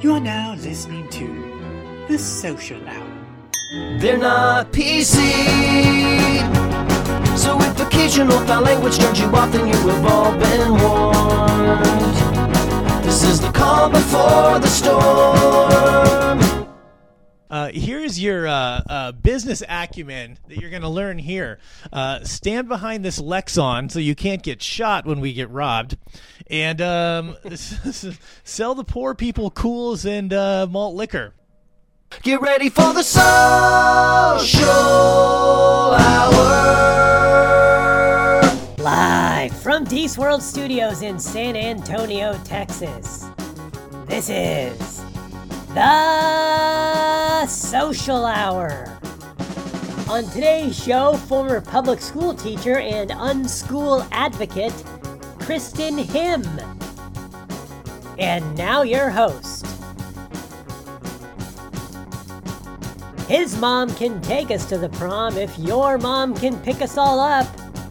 You are now listening to The Social Hour. They're not PC, so if occasional foul language turns you off, then you have all been warned. This is the calm before the storm. Here's your business acumen that you're going to learn here. Stand behind this Lexon so you can't get shot when we get robbed. And sell the poor people cools and malt liquor. Get ready for the social hour. Live from Dees World Studios in San Antonio, Texas. This is The Social Hour. On today's show, former public school teacher and unschool advocate, Kristen Him. And now your host. His mom can take us to the prom if your mom can pick us all up.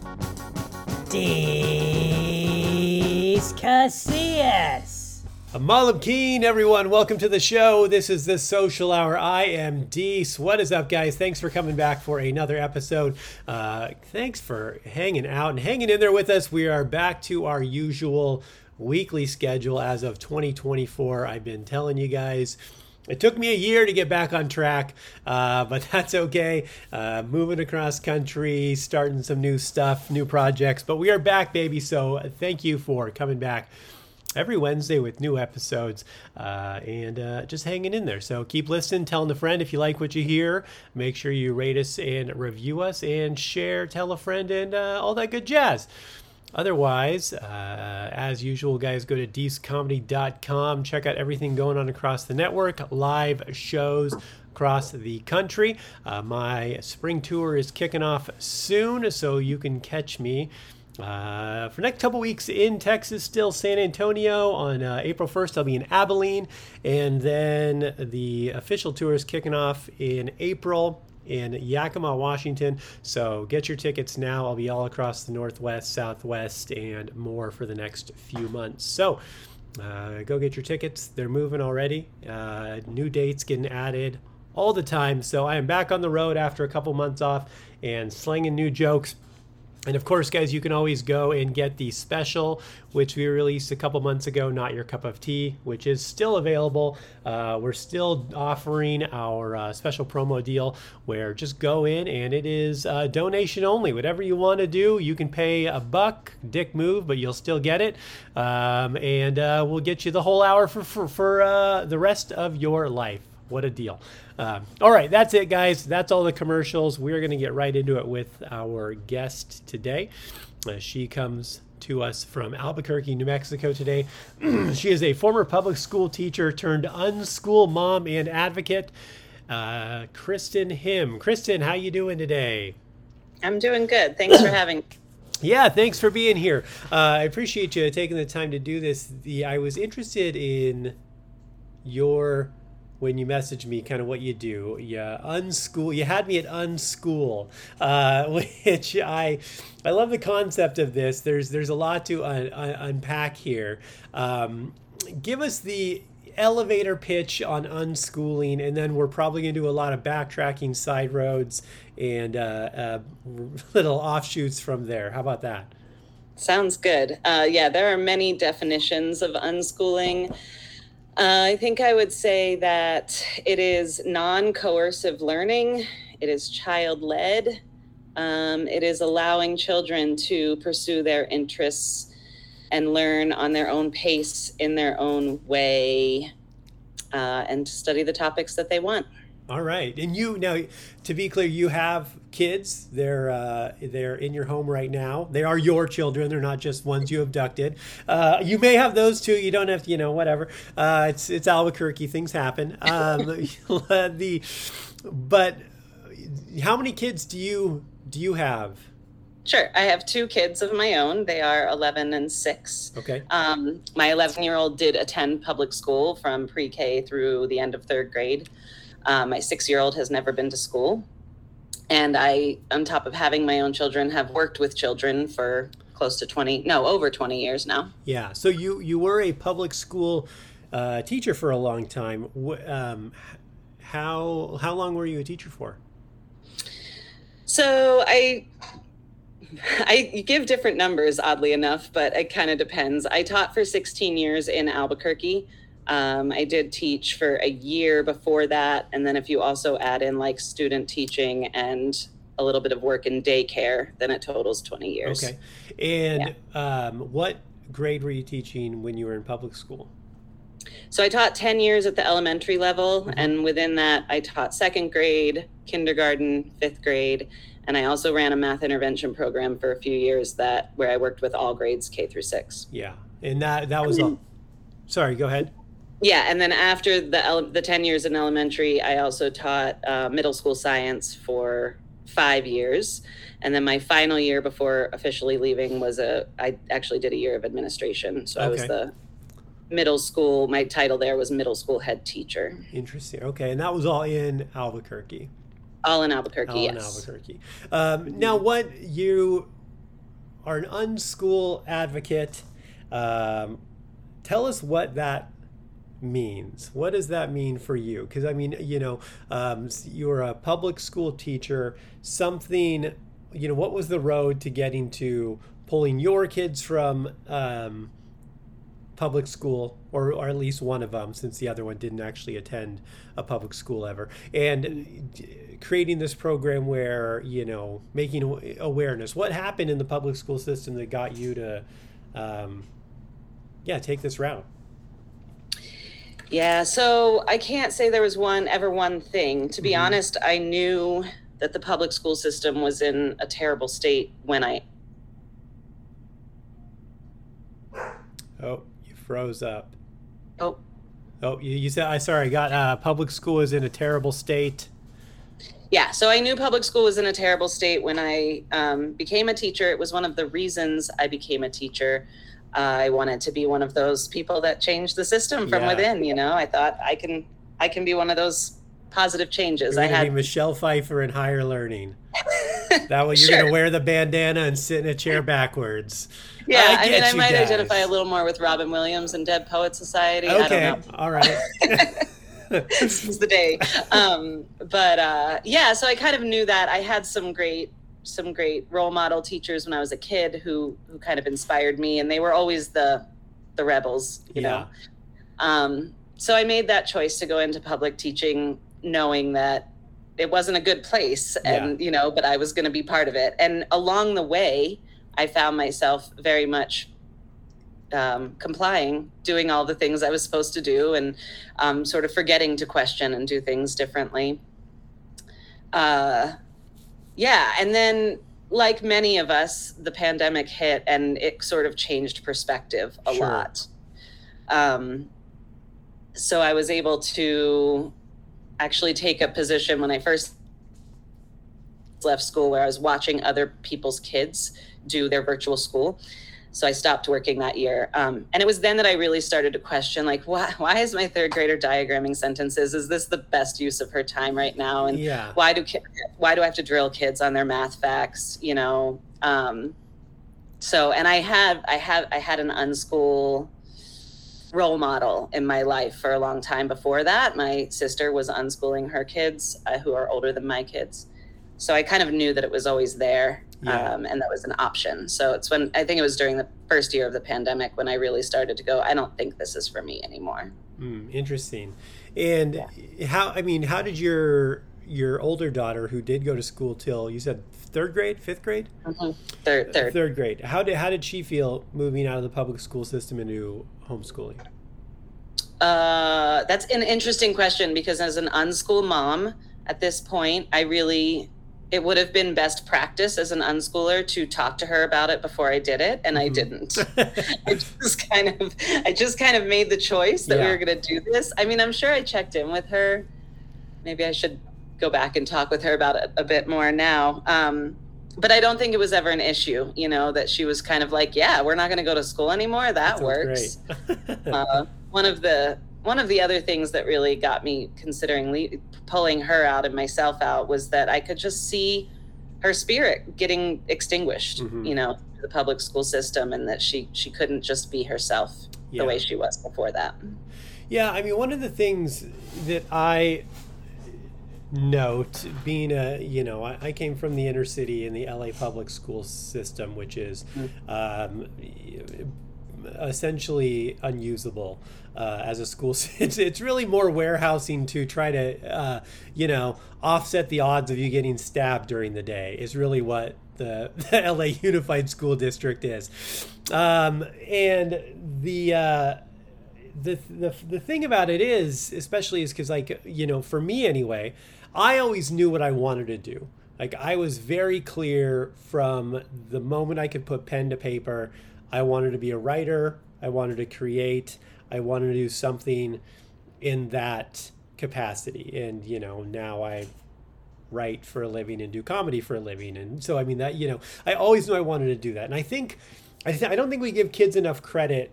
Dees Casillas. Malam Keen, everyone. Welcome to the show. This is The Social Hour. I am Dees. What is up, guys? Thanks for coming back for another episode. Thanks for hanging out and hanging in there with us. We are back to our usual weekly schedule as of 2024. I've been telling you guys, it took me a year to get back on track, but that's okay. Moving across country, starting some new stuff, new projects, but we are back, baby. So thank you for coming back every Wednesday with new episodes and just hanging in there. So keep listening, telling a friend if you like what you hear. Make sure you rate us and review us and share, tell a friend, and all that good jazz. Otherwise, as usual, guys, go to deescomedy.com. Check out everything going on across the network, live shows across the country. My spring tour is kicking off soon, so you can catch me for the next couple weeks in Texas, still San Antonio. On April 1st, I'll be in Abilene. And then the official tour is kicking off in April in Yakima, Washington. So get your tickets now. I'll be all across the Northwest, Southwest, and more for the next few months. So go get your tickets. They're moving already. New dates getting added all the time. So I am back on the road after a couple months off and slinging new jokes. And of course, guys, you can always go and get the special, which we released a couple months ago, Not Your Cup of Tea, which is still available. We're still offering our special promo deal where just go in and it is donation only. Whatever you want to do, you can pay $1, dick move, but you'll still get it. And we'll get you the whole hour for the rest of your life. What a deal. All right, that's it, guys. That's all the commercials. We're going to get right into it with our guest today. She comes to us from Albuquerque, New Mexico today. She is a former public school teacher turned unschool mom and advocate, Kristen Him. Kristen, how you doing today? I'm doing good. Thanks for having me. Yeah, thanks for being here. I appreciate you taking the time to do this. I was interested in when you messaged me, kind of what you do. You had me at unschool, which I love the concept of this. There's a lot to unpack here. Give us the elevator pitch on unschooling, and then we're probably going to do a lot of backtracking, side roads, and little offshoots from there. How about that? Sounds good. Yeah, there are many definitions of unschooling. I think I would say that it is non-coercive learning. It is child-led. It is allowing children to pursue their interests and learn on their own pace, in their own way, and to study the topics that they want. All right. And now, to be clear, you have kids. They're in your home right now. They are your children. They're not just ones you abducted. You may have those too. You don't have to, whatever. It's Albuquerque. Things happen. But how many kids do you have? Sure. I have 2 kids of my own. They are 11 and 6. Okay. My 11-year-old did attend public school from pre-K through the end of 3rd grade. My 6-year-old has never been to school. And I, on top of having my own children, have worked with children for over 20 years now. Yeah. So you were a public school teacher for a long time. How long were you a teacher for? So I give different numbers, oddly enough, but it kind of depends. I taught for 16 years in Albuquerque. I did teach for a year before that. And then if you also add in like student teaching and a little bit of work in daycare, then it totals 20 years. Okay. And what grade were you teaching when you were in public school? So I taught 10 years at the elementary level. And within that, I taught second grade, kindergarten, fifth grade. And I also ran a math intervention program for a few years where I worked with all grades K through 6. Yeah. And that was all. Sorry, go ahead. Yeah, and then after the 10 years in elementary, I also taught middle school science for 5 years. And then my final year before officially leaving I actually did a year of administration. So I was the middle school, my title there was middle school head teacher. Interesting. Okay, and that was all in Albuquerque. All in Albuquerque, yes. In Albuquerque. Now, you are an unschool advocate. Tell us what that means. What does that mean for you? Because I mean, you're a public school teacher. Something, what was the road to getting to pulling your kids from public school, or at least one of them, since the other one didn't actually attend a public school ever, and creating this program where, making awareness. What happened in the public school system that got you to, take this route? Yeah, so I can't say there was one thing. To be honest, I knew that the public school system was in a terrible state when Oh, you froze up. Oh, you said, I got public school is in a terrible state. Yeah, so I knew public school was in a terrible state when I became a teacher. It was one of the reasons I became a teacher. I wanted to be one of those people that changed the system from within. I thought I can be one of those positive changes. You're going to be Michelle Pfeiffer in higher learning. That way you're going to wear the bandana and sit in a chair backwards. Yeah, I might identify a little more with Robin Williams and Dead Poet Society. Okay, I don't know. all right. This is the day. So I kind of knew that. I had some great role model teachers when I was a kid who kind of inspired me, and they were always the rebels, you know. So I made that choice to go into public teaching, knowing that it wasn't a good place, and but I was going to be part of it. And along the way, I found myself very much complying, doing all the things I was supposed to do, and sort of forgetting to question and do things differently. And then, like many of us, the pandemic hit and it sort of changed perspective a lot. So I was able to actually take a position when I first left school where I was watching other people's kids do their virtual school. So I stopped working that year. And it was then that I really started to question, like, why is my third grader diagramming sentences? Is this the best use of her time right now? And why do I have to drill kids on their math facts? And I had an unschool role model in my life for a long time before that. My sister was unschooling her kids who are older than my kids. So I kind of knew that it was always there. And that was an option. So it's I think it was during the first year of the pandemic when I really started to go, I don't think this is for me anymore. Interesting. And how did your older daughter, who did go to school till, you said third grade, fifth grade? Third grade. How did she feel moving out of the public school system into homeschooling? That's an interesting question, because as an unschool mom at this point, it would have been best practice as an unschooler to talk to her about it before I did it, and I didn't. I just kind of made the choice that we were going to do this. I mean, I'm sure I checked in with her. Maybe I should go back and talk with her about it a bit more now. But I don't think it was ever an issue, that she was kind of like, yeah, we're not going to go to school anymore. That works. One of the other things that really got me considering pulling her out and myself out was that I could just see her spirit getting extinguished, the public school system, and that she couldn't just be herself the way she was before that. Yeah, I mean, one of the things that I note, being I came from the inner city in the LA public school system, which is essentially unusable as a school. It's really more warehousing to try to, offset the odds of you getting stabbed during the day is really what the LA Unified School District is. And the thing about it is, especially is because, like, for me anyway, I always knew what I wanted to do. Like, I was very clear from the moment I could put pen to paper. I wanted to be a writer. I wanted to create. I wanted to do something in that capacity. And, now I write for a living and do comedy for a living. And so, I mean, that, I always knew I wanted to do that. And I don't think we give kids enough credit.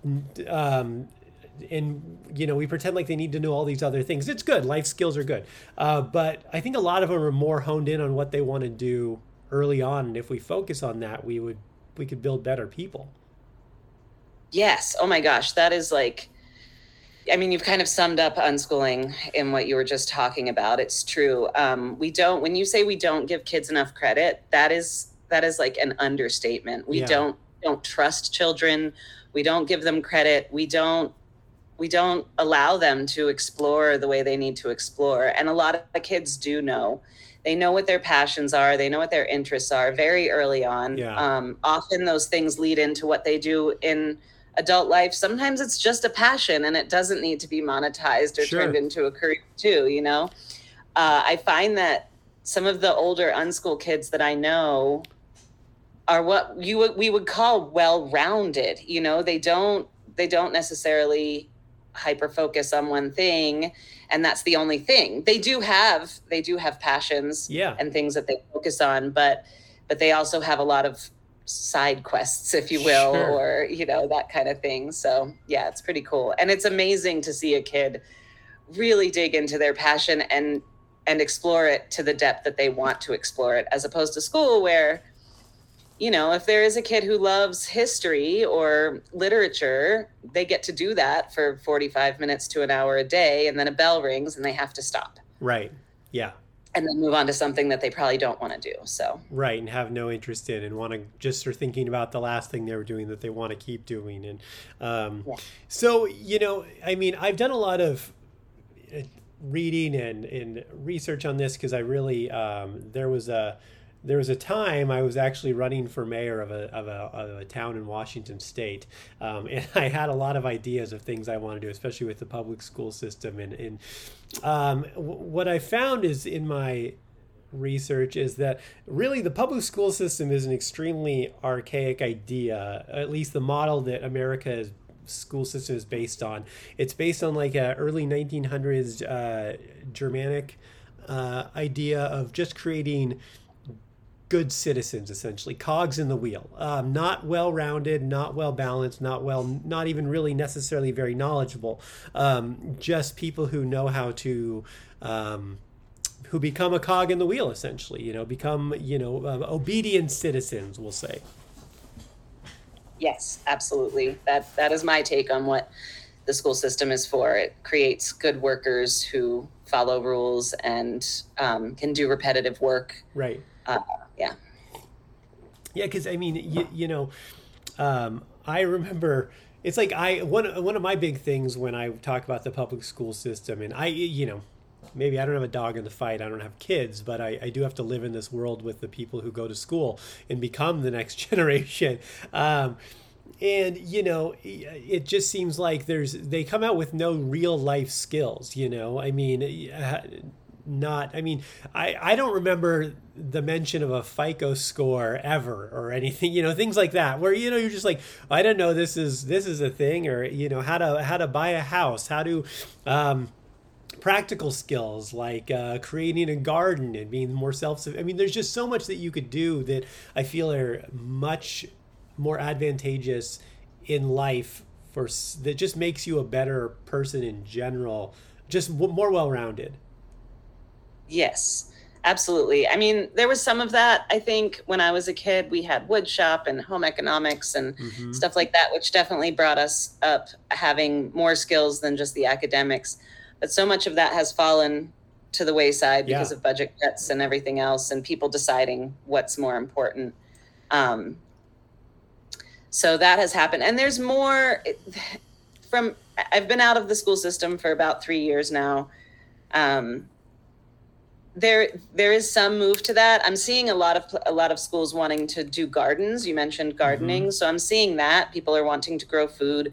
And we pretend like they need to know all these other things. It's good. Life skills are good. But I think a lot of them are more honed in on what they want to do early on. And if we focus on that, we could build better people. Yes. Oh my gosh. That is you've kind of summed up unschooling in what you were just talking about. It's true. When you say we don't give kids enough credit, that is like an understatement. We don't trust children. We don't give them credit. We don't allow them to explore the way they need to explore. And a lot of kids do know. They know what their passions are. They know what their interests are very early on. Yeah. Often those things lead into what they do in adult life. Sometimes it's just a passion and it doesn't need to be monetized or turned into a career too, I find that some of the older unschool kids that I know are what we would call well-rounded. They don't necessarily hyper focus on one thing and that's the only thing. They do have passions and things that they focus on, but they also have a lot of side quests, if you will, or that kind of thing. So yeah, it's pretty cool. And it's amazing to see a kid really dig into their passion and explore it to the depth that they want to explore it, as opposed to school where if there is a kid who loves history or literature, they get to do that for 45 minutes to an hour a day, and then a bell rings and they have to stop. Right. Yeah. And then move on to something that they probably don't want to do. So right, and have no interest in, and want to just are thinking about the last thing they were doing that they want to keep doing. And so I've done a lot of reading and research on this because I really there was a time I was actually running for mayor of a town in Washington State, and I had a lot of ideas of things I want to do, especially with the public school system. And what I found is in my research is that really the public school system is an extremely archaic idea, at least the model that America's school system is based on. It's based on like a early 1900s Germanic idea of just creating good citizens, essentially cogs in the wheel, not well-rounded, not well-balanced, not even really necessarily very knowledgeable, just people who know how to who become a cog in the wheel, essentially, become obedient citizens, we'll say. Yes, absolutely. That is my take on what the school system is for. It creates good workers who follow rules and can do repetitive work. Right. Yeah. Yeah, because I mean, I remember it's like one of my big things when I talk about the public school system, and maybe I don't have a dog in the fight, I don't have kids, but I do have to live in this world with the people who go to school and become the next generation. And it just seems like they come out with no real life skills. I mean, I don't remember the mention of a FICO score ever or anything, things like that, where, you're just like, I don't know, this is a thing, or, how to buy a house, how to, practical skills like creating a garden and being more I mean, there's just so much that you could do that I feel are much more advantageous in life that just makes you a better person in general, just more well-rounded. Yes, Absolutely. I mean, there was some of that. I think when I was a kid, we had wood shop and home economics and stuff like that, which definitely brought us up having more skills than just the academics. But so much of that has fallen to the wayside because of budget cuts and everything else, and people deciding what's more important. So that has happened. And there's more I've been out of the school system for about 3 years now. There is some move to that. I'm seeing a lot of schools wanting to do gardens. You mentioned gardening, so I'm seeing that people are wanting to grow food,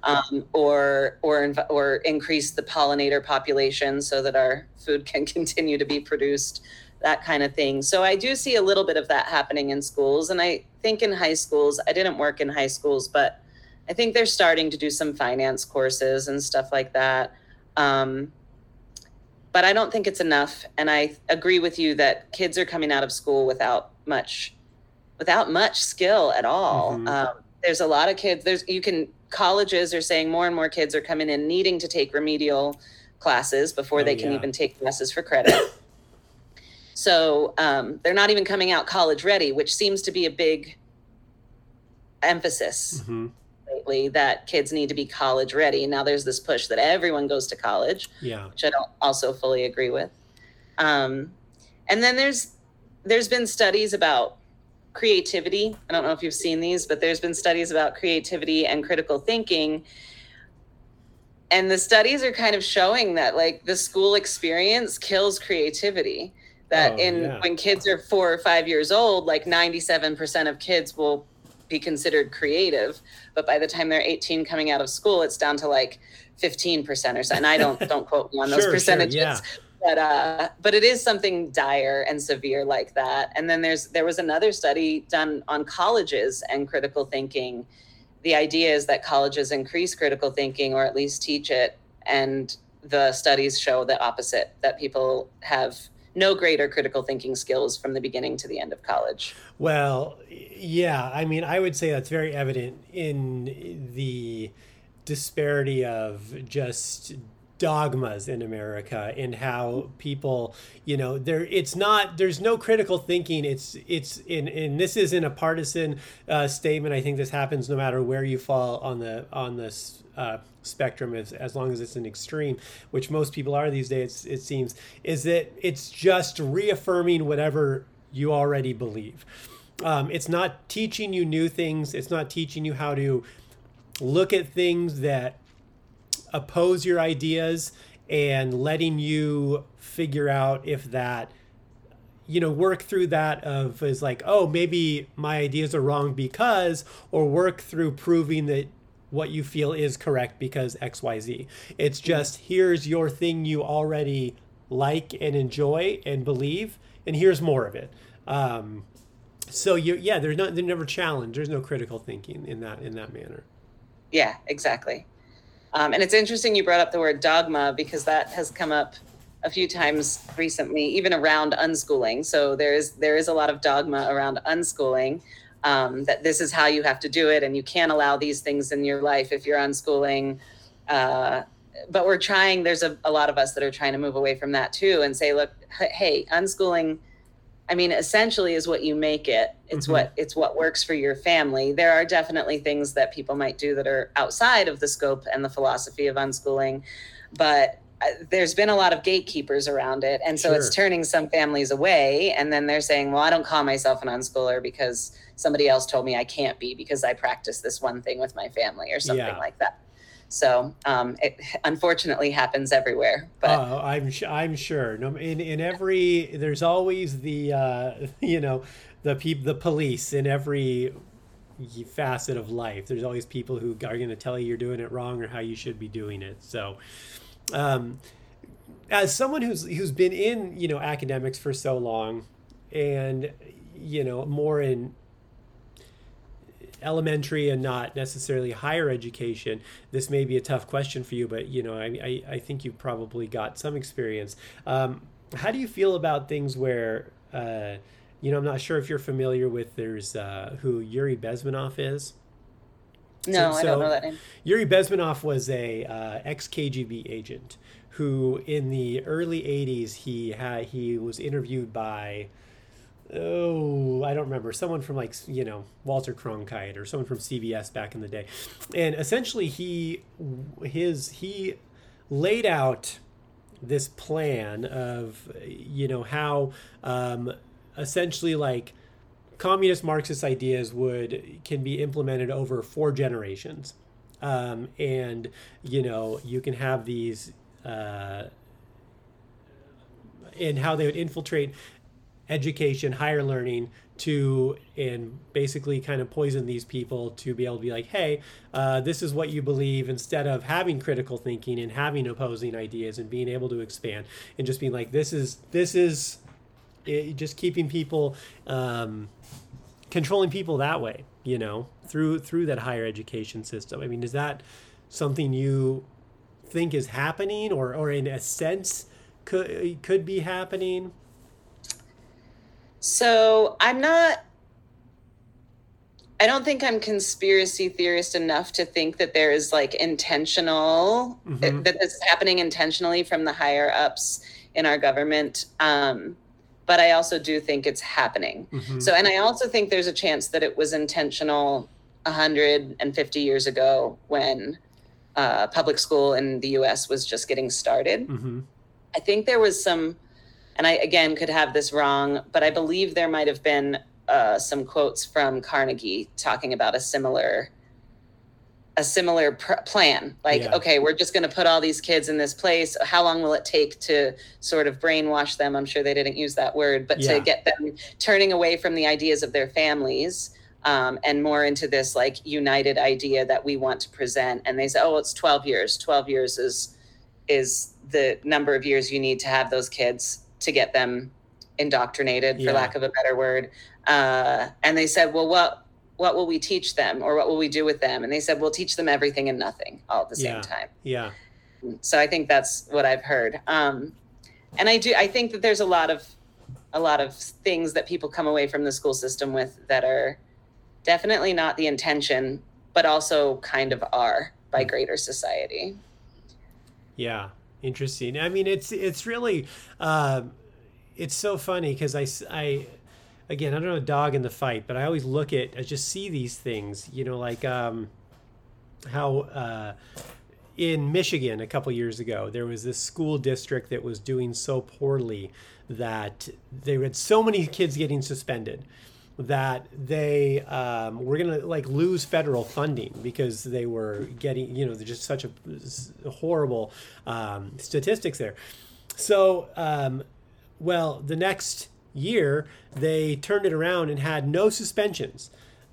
or increase the pollinator population so that our food can continue to be produced, that kind of thing. So I do see a little bit of that happening in schools, and I think in high schools. I didn't work in high schools, but I think they're starting to do some finance courses and stuff like that. But I don't think it's enough. And I agree with you that kids are coming out of school without much skill at all. There's a lot of kids. Colleges are saying more and more kids are coming in needing to take remedial classes before they can even take classes for credit. So they're not even coming out college ready, which seems to be a big emphasis lately, that kids need to be college ready. Now there's this push that everyone goes to college, which I don't also fully agree with. And then there's been studies about creativity. I don't know if you've seen these, but there's been studies about creativity and critical thinking. And the studies are kind of showing that like the school experience kills creativity. That when kids are 4 or 5 years old, like 97% of kids will be considered creative, but by the time they're 18 coming out of school, it's down to like 15% or so. And I don't quote me on those percentages, but it is something dire and severe like that. And then there was another study done on colleges and critical thinking. The idea is that colleges increase critical thinking, or at least teach it. And the studies show the opposite, that people have no greater critical thinking skills from the beginning to the end of college. Well, yeah, I mean, I would say that's very evident in the disparity of just dogmas in America, and how people, there's no critical thinking. It's and this isn't a partisan statement. I think this happens no matter where you fall on this spectrum, as long as it's an extreme, which most people are these days, it seems, is that it's just reaffirming whatever you already believe. It's not teaching you new things. It's not teaching you how to look at things that oppose your ideas, and letting you figure out if that, work through that is like, oh, maybe my ideas are wrong because, or work through proving that what you feel is correct because XYZ. It's just, here's your thing you already like and enjoy and believe, and here's more of it. So they're never challenged. There's no critical thinking in that manner. Yeah, exactly. And it's interesting you brought up the word dogma, because that has come up a few times recently, even around unschooling. So there is a lot of dogma around unschooling. That this is how you have to do it, and you can't allow these things in your life if you're unschooling. But we're trying, there's a lot of us that are trying to move away from that too, and say, look, hey, unschooling, I mean, essentially is what you make it. It's what works for your family. There are definitely things that people might do that are outside of the scope and the philosophy of unschooling, but there's been a lot of gatekeepers around it. And so it's turning some families away. And then they're saying, well, I don't call myself an unschooler because somebody else told me I can't be because I practice this one thing with my family or something like that. So it unfortunately happens everywhere. But I'm sure. No, in every, there's always the the police in every facet of life. There's always people who are going to tell you you're doing it wrong or how you should be doing it. So as someone who's been in academics for so long, and more in elementary and not necessarily higher education, this may be a tough question for you, but I think you've probably got some experience. How do you feel about things where I'm not sure if you're familiar with, there's who Yuri Bezmenov is. No, I don't know that name. Yuri Bezmenov was a ex-KGB agent who, in the early '80s, he was interviewed by, I don't remember, someone from Walter Cronkite or someone from CBS back in the day, and essentially he laid out this plan of how essentially like communist Marxist ideas can be implemented over 4 generations. And you can have these and how they would infiltrate education, higher learning, and basically kind of poison these people to be able to be like, hey, this is what you believe, instead of having critical thinking and having opposing ideas and being able to expand and just being like, this is just keeping people, controlling people that way, through that higher education system. I mean, is that something you think is happening, or in a sense could be happening? So I don't think I'm conspiracy theorist enough to think that there is like intentional, that this is happening intentionally from the higher ups in our government. But I also do think it's happening. So, and I also think there's a chance that it was intentional 150 years ago when public school in the US was just getting started. I think there was some, and I, again, could have this wrong, but I believe there might have been some quotes from Carnegie talking about a similar plan. Like, okay, we're just going to put all these kids in this place. How long will it take to sort of brainwash them? I'm sure they didn't use that word, but to get them turning away from the ideas of their families and more into this like united idea that we want to present. And they say, oh, it's 12 years. 12 years is the number of years you need to have those kids to get them indoctrinated, for lack of a better word. And they said, well, what will we teach them, or what will we do with them? And they said, we'll teach them everything and nothing all at the same time. Yeah. So I think that's what I've heard. And I think that there's a lot of things that people come away from the school system with that are definitely not the intention, but also kind of are by greater society. Yeah. Interesting. I mean, it's really, it's so funny because I again, I don't know a dog in the fight, but I always I just see these things, like how in Michigan a couple years ago, there was this school district that was doing so poorly that they had so many kids getting suspended that they were going to like lose federal funding because they were getting, they're just such a horrible statistics there. So, the next year they turned it around and had no suspensions.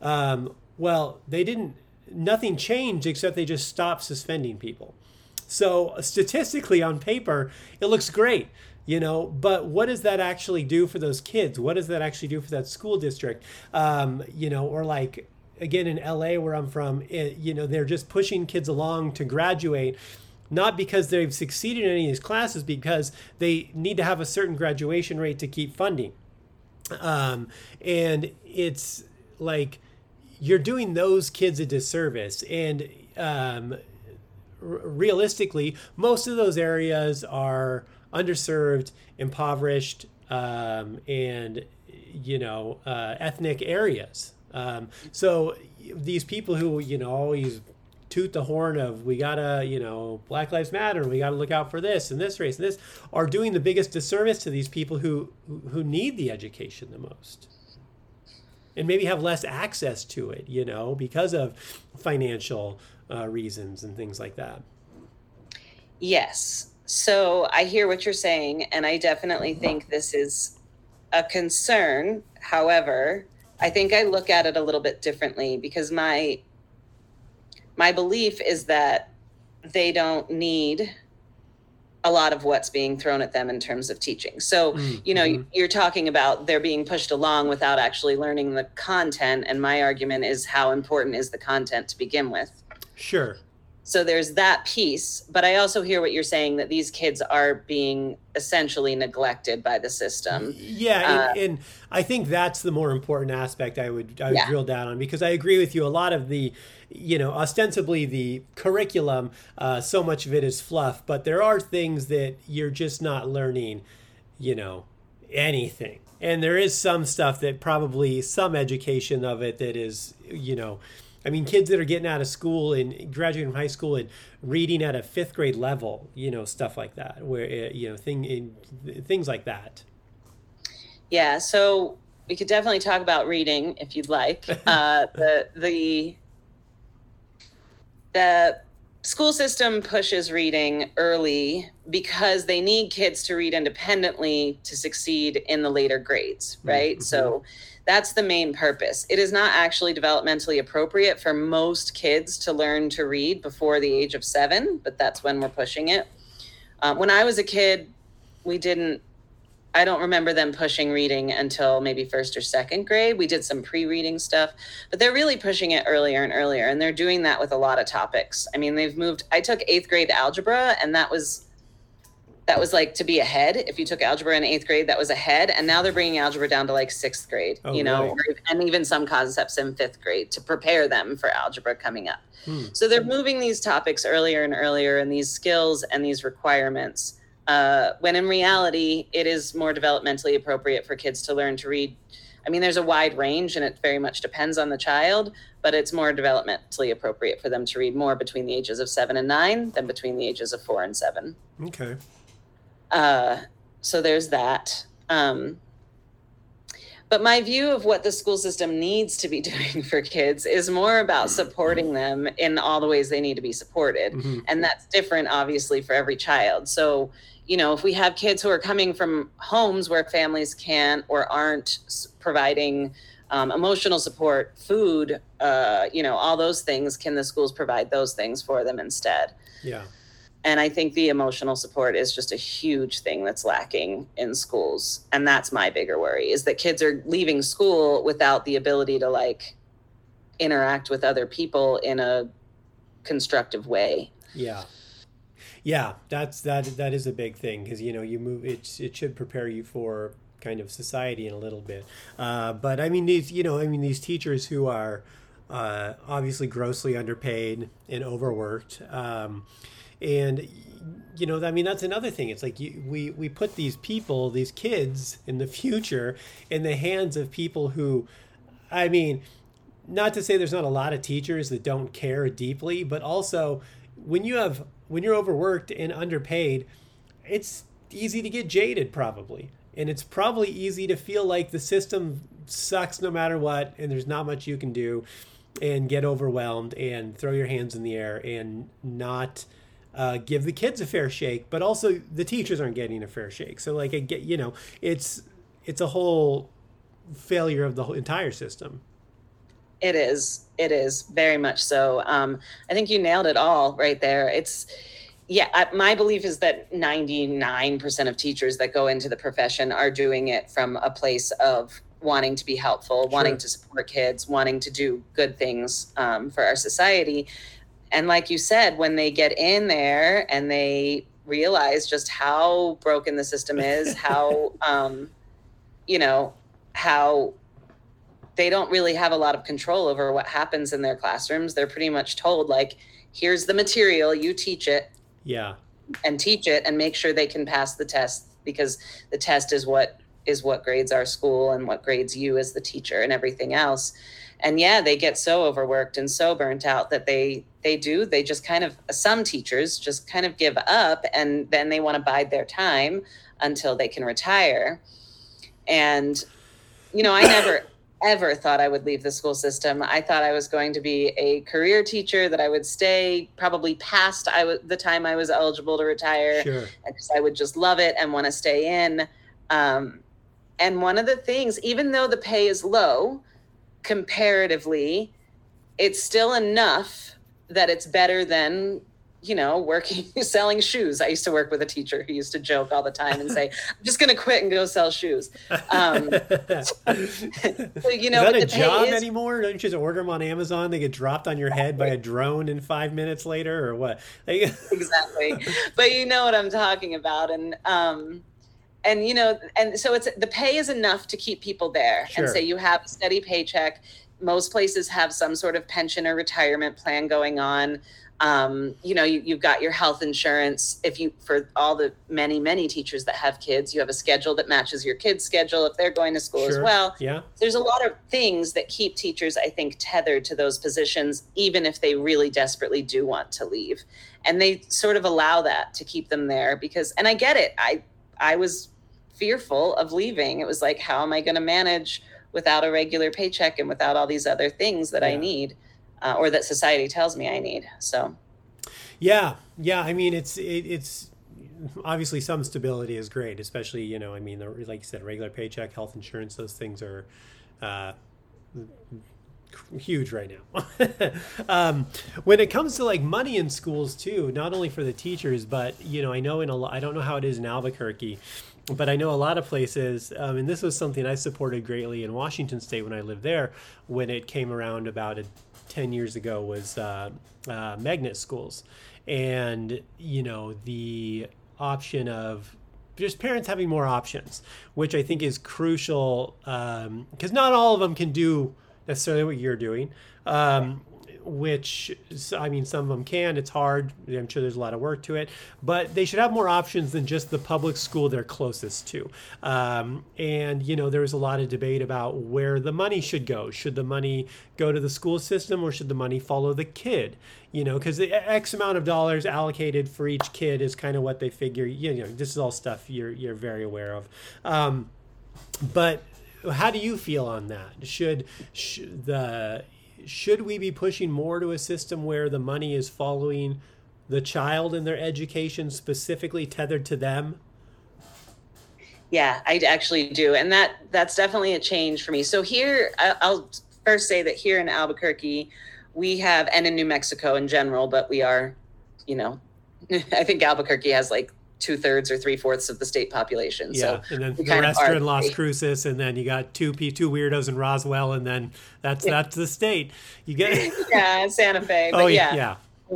Nothing changed except they just stopped suspending people. So statistically on paper, it looks great. But what does that actually do for those kids? What does that actually do for that school district? Or like, again, in LA where I'm from, they're just pushing kids along to graduate, not because they've succeeded in any of these classes, because they need to have a certain graduation rate to keep funding. And it's like, you're doing those kids a disservice. And realistically, most of those areas are underserved, impoverished, and ethnic areas. So these people who always toot the horn of we gotta Black Lives Matter, we gotta look out for this and this race and this, are doing the biggest disservice to these people who need the education the most, and maybe have less access to it, because of financial reasons and things like that. Yes. So I hear what you're saying, and I definitely think this is a concern. However, I think I look at it a little bit differently, because my belief is that they don't need a lot of what's being thrown at them in terms of teaching. So, you're talking about they're being pushed along without actually learning the content. And my argument is, how important is the content to begin with? Sure. So there's that piece, but I also hear what you're saying, that these kids are being essentially neglected by the system. Yeah, and I think that's the more important aspect I would drill down on, because I agree with you. A lot of the, ostensibly the curriculum, so much of it is fluff, but there are things that you're just not learning, anything. And there is some stuff that probably some education of it that is, kids that are getting out of school and graduating from high school and reading at a 5th grade level, stuff like that, where, things like that. Yeah. So we could definitely talk about reading if you'd like. The school system pushes reading early because they need kids to read independently to succeed in the later grades, right? Mm-hmm. So that's the main purpose. It is not actually developmentally appropriate for most kids to learn to read before the age of 7, but that's when we're pushing it. When I was a kid, I don't remember them pushing reading until maybe 1st or 2nd grade. We did some pre-reading stuff, but they're really pushing it earlier and earlier. And they're doing that with a lot of topics. I took 8th grade algebra, and that was like to be ahead. If you took algebra in 8th grade, that was ahead. And now they're bringing algebra down to like 6th grade, right. And even some concepts in 5th grade to prepare them for algebra coming up. So they're moving these topics earlier and earlier, and these skills and these requirements, when in reality, it is more developmentally appropriate for kids to learn to read. There's a wide range, and it very much depends on the child, but it's more developmentally appropriate for them to read more between the ages of 7 and 9 than between the ages of 4 and 7. Okay. So there's that. But my view of what the school system needs to be doing for kids is more about supporting them in all the ways they need to be supported. Mm-hmm. And that's different, obviously, for every child. So, if we have kids who are coming from homes where families can't or aren't providing emotional support, food, all those things, can the schools provide those things for them instead? Yeah. And I think the emotional support is just a huge thing that's lacking in schools. And that's my bigger worry, is that kids are leaving school without the ability to interact with other people in a constructive way. Yeah. Yeah, that is a big thing, because, you move, it should prepare you for kind of society in a little bit. But these teachers who are obviously grossly underpaid and overworked, and, that's another thing. It's like we put these kids in the future in the hands of people who, not to say there's not a lot of teachers that don't care deeply, but also when you're overworked and underpaid, it's easy to get jaded probably. And it's probably easy to feel like the system sucks no matter what, and there's not much you can do, and get overwhelmed and throw your hands in the air and not give the kids a fair shake, but also the teachers aren't getting a fair shake. So it's a whole failure of the whole entire system. It is very much so. I think you nailed it all right there. My belief is that 99% of teachers that go into the profession are doing it from a place of wanting to be helpful, wanting to support kids, wanting to do good things for our society. And like you said, when they get in there and they realize just how broken the system is, how, how they don't really have a lot of control over what happens in their classrooms. They're pretty much told, here's the material, you teach it. Yeah. And teach it and make sure they can pass the test, because the test is what grades our school and what grades you as the teacher and everything else. And they get so overworked and so burnt out that they just kind of, some teachers just kind of give up, and then they want to bide their time until they can retire. And, I never ever thought I would leave the school system. I thought I was going to be a career teacher, that I would stay probably past the time I was eligible to retire. Sure. Because I would just love it and want to stay in. And one of the things, even though the pay is low, comparatively, it's still enough that it's better than working, selling shoes. I used to work with a teacher who used to joke all the time and say, I'm just going to quit and go sell shoes. So, Is that a job anymore? Don't you just order them on Amazon? They get dropped on your head by a drone in 5 minutes later, or what? Exactly. But you know what I'm talking about. And so the pay is enough to keep people there. Sure. And say you have a steady paycheck. Most places have some sort of pension or retirement plan going on. You've got your health insurance. For all the many teachers that have kids, you have a schedule that matches your kids' schedule if they're going to school as well. Yeah. There's a lot of things that keep teachers, I think, tethered to those positions, even if they really desperately do want to leave. And they sort of allow that to keep them there and I get it. I was fearful of leaving. It was like, how am I going to manage without a regular paycheck and without all these other things that I need? Or that society tells me I need. So, yeah. I mean, it's obviously some stability is great, especially like you said, regular paycheck, health insurance. Those things are huge right now. When it comes to like money in schools too, not only for the teachers, but I know I don't know how it is in Albuquerque, but I know a lot of places, and this was something I supported greatly in Washington State when I lived there, when it came around about 10 years ago, was magnet schools. And, the option of just parents having more options, which I think is crucial, because not all of them can do necessarily what you're doing. Which, I mean, some of them can. It's hard. I'm sure there's a lot of work to it, but they should have more options than just the public school they're closest to. And, there was a lot of debate about where the money should go. Should the money go to the school system, or should the money follow the kid? Because the X amount of dollars allocated for each kid is kind of what they figure. This is all stuff you're very aware of. But how do you feel on that? Should we be pushing more to a system where the money is following the child and their education, specifically tethered to them? Yeah, I actually do. And that's definitely a change for me. So here, I'll first say that here in Albuquerque, we have, and in New Mexico in general, but we are, I think Albuquerque has like 2/3 or 3/4 of the state population. Yeah, so and then the rest are in Las Cruces, and then you got two weirdos in Roswell, and then that's the state. You get Santa Fe. But yeah.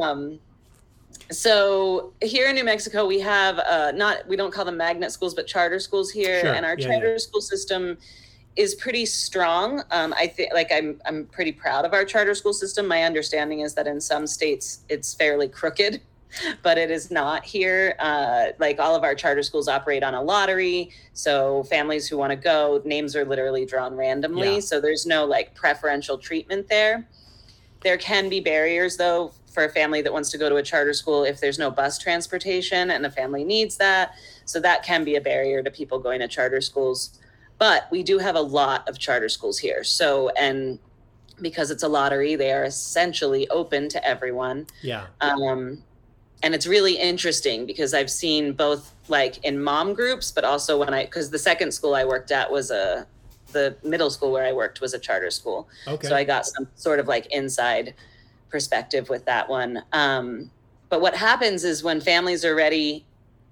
So here in New Mexico, we have we don't call them magnet schools, but charter schools here, sure. And our charter school system is pretty strong. I think I'm pretty proud of our charter school system. My understanding is that in some states it's fairly crooked, but it is not here. Like all of our charter schools operate on a lottery. So families who want to go, names are literally drawn randomly. Yeah. So there's no like preferential treatment there. There can be barriers though for a family that wants to go to a charter school if there's no bus transportation and the family needs that. So that can be a barrier to people going to charter schools. But we do have a lot of charter schools here. So, and because it's a lottery, they are essentially open to everyone. Yeah. And it's really interesting because I've seen both like in mom groups, but also because the second school I worked at was the middle school where I worked was a charter school. Okay. So I got some sort of like inside perspective with that one. But what happens is when families are ready,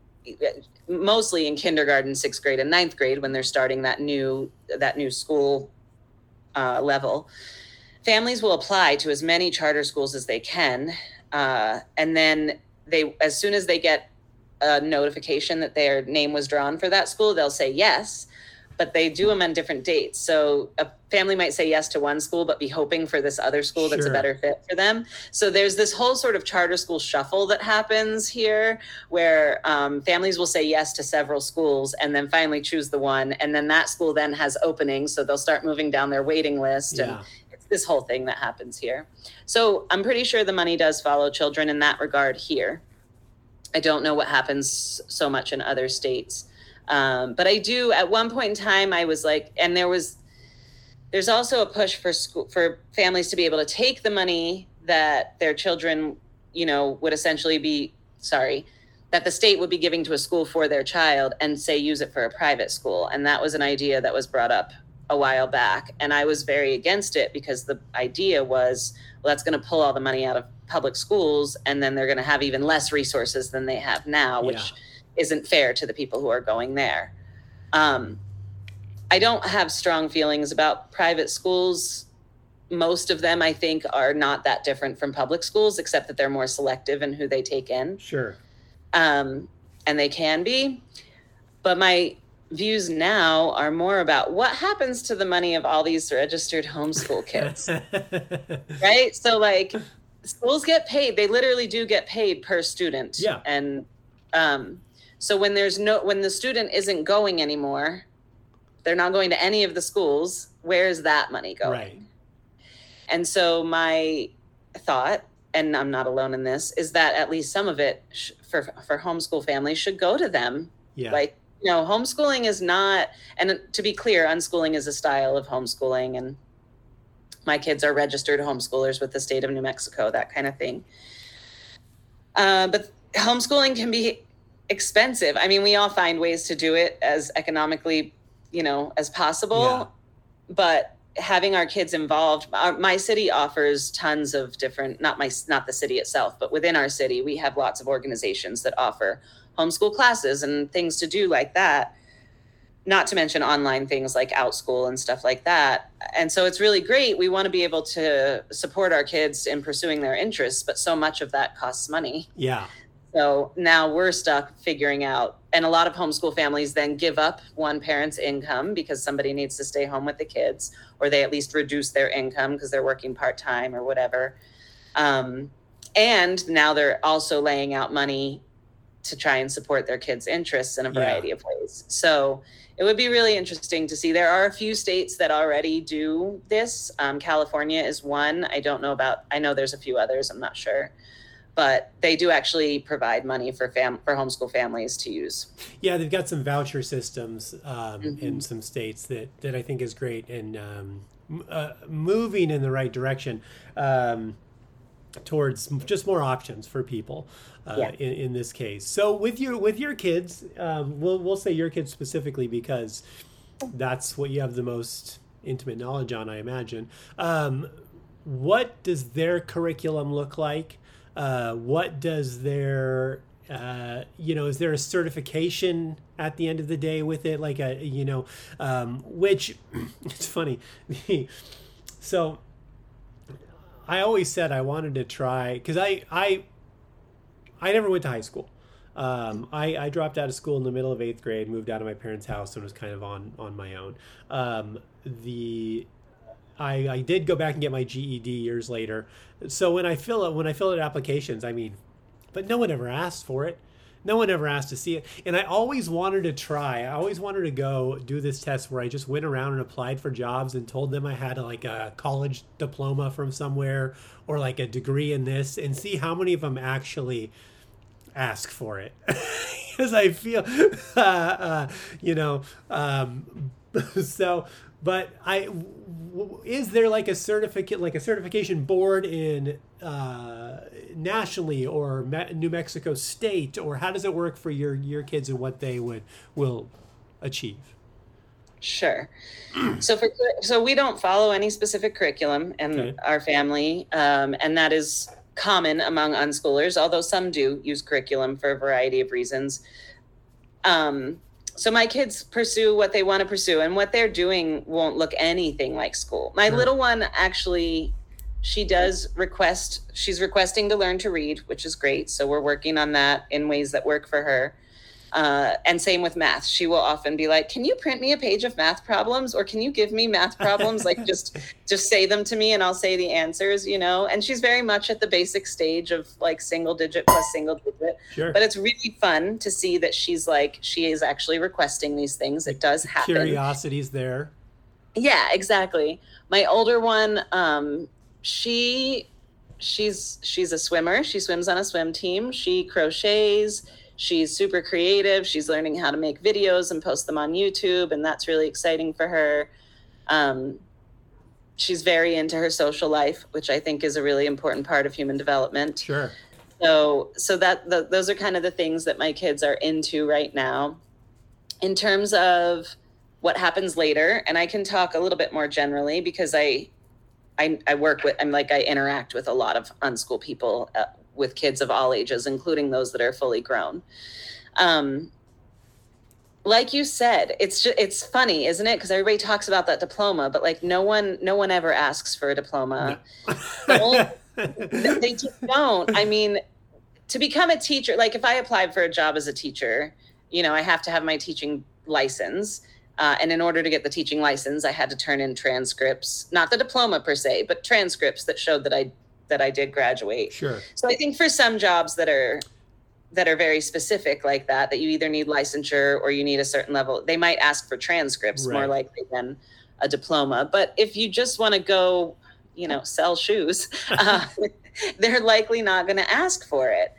mostly in kindergarten, 6th grade, and 9th grade, when they're starting that new school level, families will apply to as many charter schools as they can. And then as soon as they get a notification that their name was drawn for that school, they'll say yes, but they do them on different dates. So a family might say yes to one school, but be hoping for this other school that's a better fit for them. So there's this whole sort of charter school shuffle that happens here where families will say yes to several schools and then finally choose the one. And then that school then has openings. So they'll start moving down their waiting list. Yeah. And it's this whole thing that happens here. So I'm pretty sure the money does follow children in that regard here. I don't know what happens so much in other states. But I do, at one point in time, I was like, and there's also a push for families to be able to take the money that their children, would essentially that the state would be giving to a school for their child and say, use it for a private school. And that was an idea that was brought up a while back, and I was very against it because the idea was, well, that's going to pull all the money out of public schools, and then they're going to have even less resources than they have now, which isn't fair to the people who are going there. I don't have strong feelings about private schools. Most of them, I think, are not that different from public schools, except that they're more selective in who they take in. Sure. And they can be. But my views now are more about what happens to the money of all these registered homeschool kids. Right? So like schools get paid. They literally do get paid per student. Yeah. And so when the student isn't going anymore, they're not going to any of the schools, where's that money going? Right. And so my thought, and I'm not alone in this, is that at least some of it for homeschool families should go to them. Yeah. Like, homeschooling is not, and to be clear, unschooling is a style of homeschooling, and my kids are registered homeschoolers with the state of New Mexico, that kind of thing. But homeschooling can be expensive. I mean, we all find ways to do it as economically, as possible, Yeah. but having our kids involved, my city offers tons of different, not the city itself, but within our city, we have lots of organizations that offer homeschool classes and things to do like that, not to mention online things like OutSchool and stuff like that. And so it's really great. We want to be able to support our kids in pursuing their interests, but so much of that costs money. Yeah. So now we're stuck figuring out, and a lot of homeschool families then give up one parent's income because somebody needs to stay home with the kids, or they at least reduce their income because they're working part-time or whatever. And now they're also laying out money to try and support their kids' interests in a variety of ways. So it would be really interesting to see. There are a few states that already do this. California is one. I know there's a few others, I'm not sure. But they do actually provide money for homeschool families to use. Yeah, they've got some voucher systems in some states that I think is great, and moving in the right direction towards just more options for people in this case. So with your kids, we'll say your kids specifically because that's what you have the most intimate knowledge on, I imagine. What does their curriculum look like? What does their, is there a certification at the end of the day with it? Like which it's funny. So I always said I wanted to try, because I never went to high school. I dropped out of school in the middle of 8th grade, moved out of my parents' house, and was kind of on my own. I did go back and get my GED years later. So when I fill out applications, but no one ever asked for it. No one ever asked to see it. And I always wanted to try. I always wanted to go do this test where I just went around and applied for jobs and told them I had a college diploma from somewhere or like a degree in this, and see how many of them actually ask for it. Because I feel, so, but is there like a certification board in nationally or New Mexico State, or how does it work for your kids and what they will achieve? Sure. So we don't follow any specific curriculum in our family, and that is common among unschoolers, although some do use curriculum for a variety of reasons. So my kids pursue what they want to pursue, and what they're doing won't look anything like school. My little one, actually, she's requesting to learn to read, which is great. So we're working on that in ways that work for her. And same with math. She will often be like, can you print me a page of math problems, or can you give me math problems? Like just say them to me and I'll say the answers, and she's very much at the basic stage of like single digit plus single digit. Sure. But it's really fun to see that she is actually requesting these things. It does happen. Curiosity's there. Yeah, exactly. My older one, she's a swimmer. She swims on a swim team. She crochets. She's super creative. She's learning how to make videos and post them on YouTube, and that's really exciting for her. She's very into her social life, which I think is a really important part of human development. Sure. So those are kind of the things that my kids are into right now. In terms of what happens later. And I can talk a little bit more generally because I work with, I interact with a lot of unschool people with kids of all ages, including those that are fully grown. Like you said, it's funny, isn't it? Because everybody talks about that diploma, but like no one ever asks for a diploma. No. They just don't. I mean, to become a teacher, like if I applied for a job as a teacher, I have to have my teaching license. And in order to get the teaching license, I had to turn in transcripts, not the diploma per se, but transcripts that showed that I did graduate. Sure. So I think for some jobs that are very specific like that you either need licensure or you need a certain level, they might ask for transcripts more likely than a diploma. But if you just want to go, sell shoes, they're likely not going to ask for it.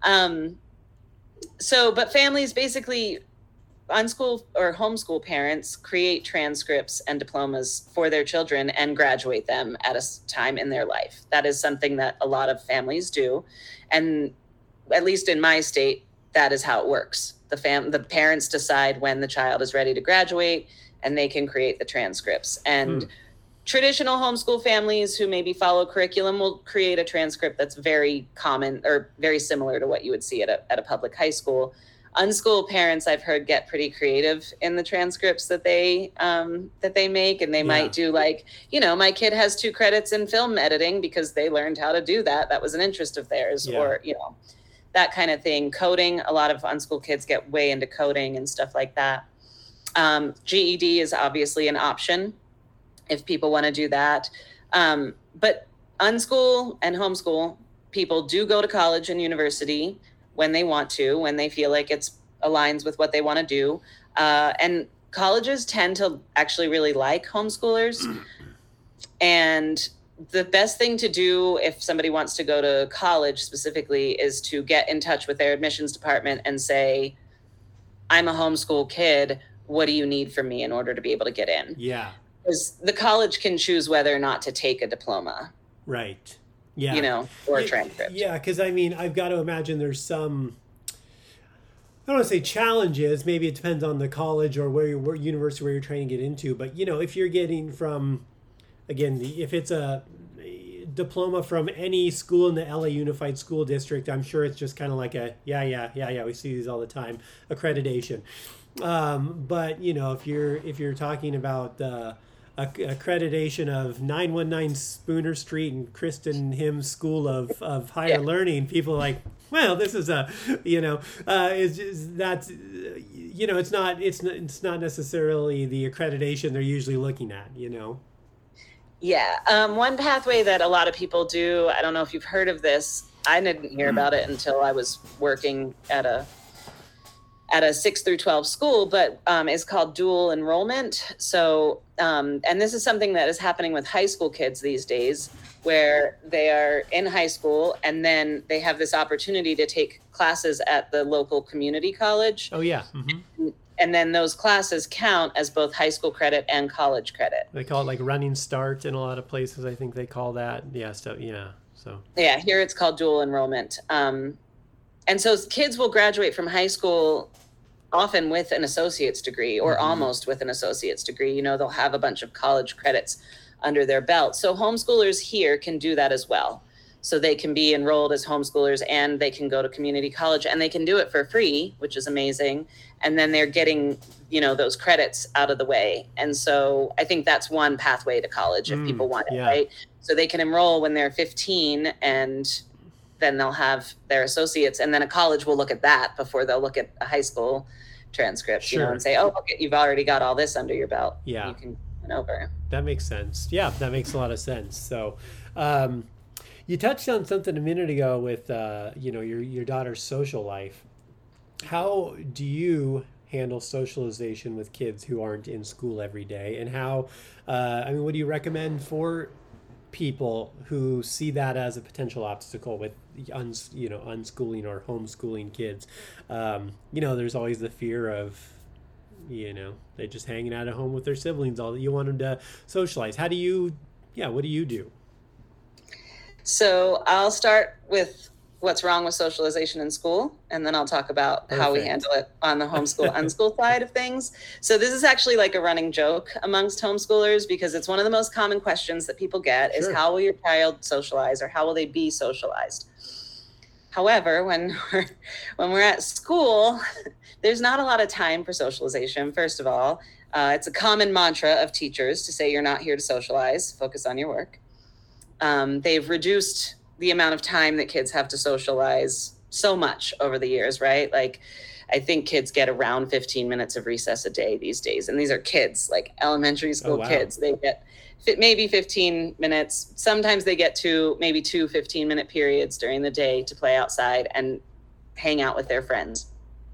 But families, basically unschool or homeschool parents, create transcripts and diplomas for their children and graduate them at a time in their life. That is something that a lot of families do. And at least in my state, that is how it works. The parents decide when the child is ready to graduate, and they can create the transcripts. And traditional homeschool families who maybe follow curriculum will create a transcript that's very common or very similar to what you would see at a public high school. Unschool parents, I've heard, get pretty creative in the transcripts that they make, and they might do my kid has 2 credits in film editing because they learned how to do that. That was an interest of theirs, or that kind of thing. Coding, a lot of unschool kids get way into coding and stuff like that. GED is obviously an option if people want to do that. But unschool and homeschool people do go to college and university when they want to, when they feel like it aligns with what they want to do. And colleges tend to actually really like homeschoolers. And the best thing to do if somebody wants to go to college specifically is to get in touch with their admissions department and say, I'm a homeschool kid. What do you need from me in order to be able to get in? Yeah. Because the college can choose whether or not to take a diploma. Right. Yeah. Or a transcript. Yeah, because I've got to imagine there's some, I don't want to say challenges. Maybe it depends on the college or where university where you're trying to get into. But, if you're getting from, again, if it's a diploma from any school in the LA Unified School District, I'm sure it's just kind of like a, we see these all the time, accreditation. But, if you're talking about accreditation of 919 Spooner Street and Kristen Him's School of Higher Learning, people are like, well, this is it's not necessarily the accreditation they're usually looking at, Yeah. One pathway that a lot of people do, I don't know if you've heard of this. I didn't hear about it until I was working at a 6 through 12 school, but is called dual enrollment. So, and this is something that is happening with high school kids these days, where they are in high school and then they have this opportunity to take classes at the local community college. Oh, yeah. Mm-hmm. And then those classes count as both high school credit and college credit. They call it like running start in a lot of places. I think they call that. Yeah. So, yeah. So. Yeah. Here it's called dual enrollment. And so kids will graduate from high school often with an associate's degree or almost with an associate's degree. They'll have a bunch of college credits under their belt. So homeschoolers here can do that as well. So they can be enrolled as homeschoolers and they can go to community college and they can do it for free, which is amazing. And then they're getting, those credits out of the way. And so I think that's one pathway to college if people want it, right? So they can enroll when they're 15 and then they'll have their associates, and then a college will look at that before they'll look at a high school transcript, and say, oh, okay, you've already got all this under your belt. Yeah. You can come over. That makes sense. Yeah, that makes a lot of sense. So you touched on something a minute ago with, your daughter's social life. How do you handle socialization with kids who aren't in school every day? And how, what do you recommend for people who see that as a potential obstacle with unschooling or homeschooling kids? There's always the fear of they're just hanging out at home with their siblings, all that you want them to socialize. What do you do? So I'll start with what's wrong with socialization in school, and then I'll talk about how we handle it on the homeschool unschool side of things. So this is actually like a running joke amongst homeschoolers, because it's one of the most common questions that people get is, how will your child socialize, or how will they be socialized? However, when we're at school, there's not a lot of time for socialization. First of all, it's a common mantra of teachers to say you're not here to socialize, focus on your work. They've reduced the amount of time that kids have to socialize so much over the years, right? Like, I think kids get around 15 minutes of recess a day these days. And these are kids, like elementary school kids. They get maybe 15 minutes. Sometimes they get maybe two 15-minute periods during the day to play outside and hang out with their friends.